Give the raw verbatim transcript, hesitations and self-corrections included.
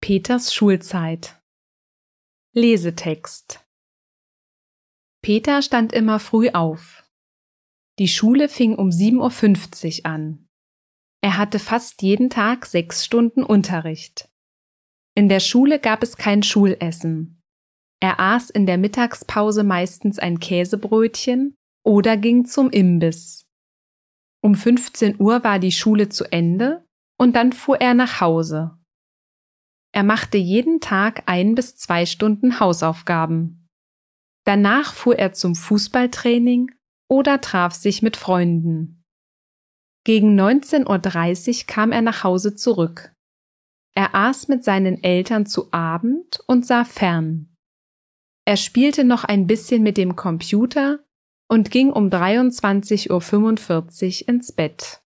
Peters Schulzeit. Lesetext. Peter stand immer früh auf. Die Schule fing um sieben Uhr fünfzig an. Er hatte fast jeden Tag sechs Stunden Unterricht. In der Schule gab es kein Schulessen. Er aß in der Mittagspause meistens ein Käsebrötchen oder ging zum Imbiss. Um fünfzehn Uhr war die Schule zu Ende und dann fuhr er nach Hause. Er machte jeden Tag ein bis zwei Stunden Hausaufgaben. Danach fuhr er zum Fußballtraining oder traf sich mit Freunden. Gegen neunzehn Uhr dreißig kam er nach Hause zurück. Er aß mit seinen Eltern zu Abend und sah fern. Er spielte noch ein bisschen mit dem Computer und ging um dreiundzwanzig Uhr fünfundvierzig ins Bett.